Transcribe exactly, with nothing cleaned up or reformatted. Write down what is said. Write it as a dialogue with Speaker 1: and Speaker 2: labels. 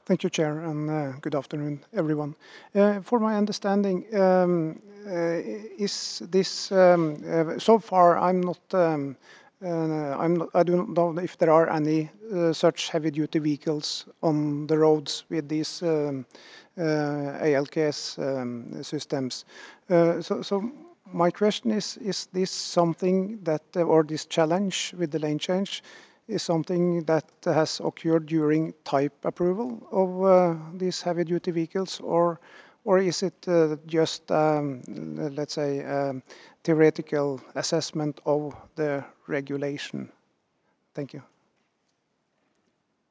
Speaker 1: Thank you, Chair, and uh, good afternoon, everyone. Uh, for my understanding, um, uh, is this um, uh, so far? I'm not. Um, uh, I'm not, I do not know if there are any uh, such heavy-duty vehicles on the roads with these um, uh, A L K S um, systems. Uh, so, so my question is: Is this something that, uh, or this challenge with the lane change, is something that has occurred during type approval of uh, these heavy-duty vehicles, or or is it uh, just, um, let's say, um, theoretical assessment of the regulation? Thank you.